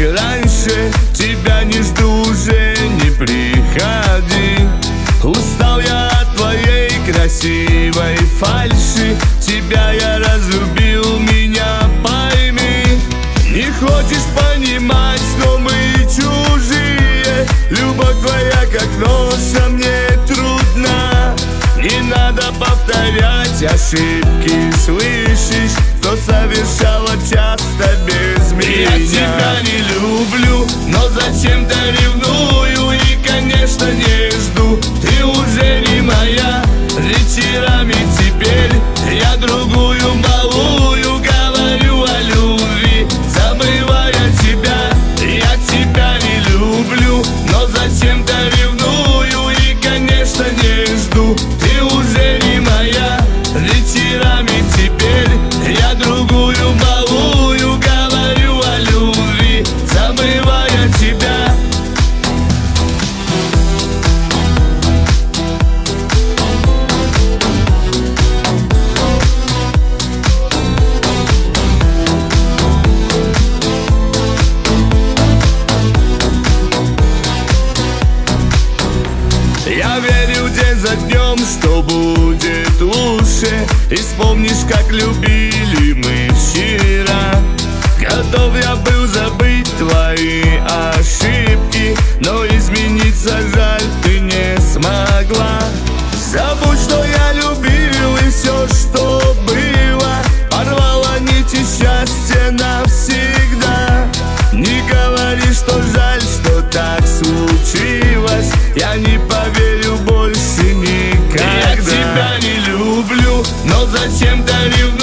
раньше, тебя не жду, уже не приходи. Устал я от твоей красивой фальши, тебя я разлюбил, меня пойми. Не хочешь понимать, но мы чужие. Любовь твоя как нож, а мне трудно. Не надо повторять ошибки, слышишь, что совершала часто без меня. Я тебя не люблю, но зачем-то ревную и, конечно, не жду. Ты уже не моя, вечерами теперь я другую малую говорю о любви, забывая тебя. Я тебя не люблю, но зачем-то ревную и, конечно, не жду. Ты уже не моя, вечерами теперь я другую малую говорю о любви, забывая тебя. Я верю день за днем, что будет лучше. И вспомнишь, как любили мы вчера. Готов я был забыть твои ошибки, но измениться, жаль, ты не смогла. Забудь, что я любил, и все, что было, порвала нити счастья навсегда. Не говори, что жаль, что так случилось, я не поверю больше никогда. Я тебя не люблю, но зачем-то ревную